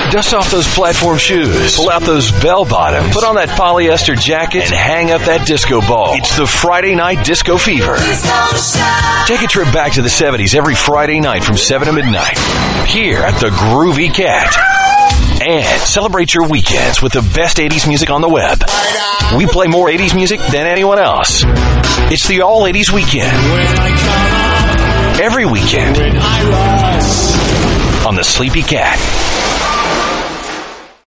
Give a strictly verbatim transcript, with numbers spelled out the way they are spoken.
Dust off those platform shoes. Pull out those bell bottoms. Put on that polyester jacket and hang up that disco ball. It's the Friday Night Disco Fever. Take a trip back to the seventies every Friday night from seven to midnight. Here at the Groovy Cat. And celebrate your weekends with the best eighties music on the web. We play more eighties music than anyone else. It's the All eighties Weekend. Every weekend. On the Sleepy Cat.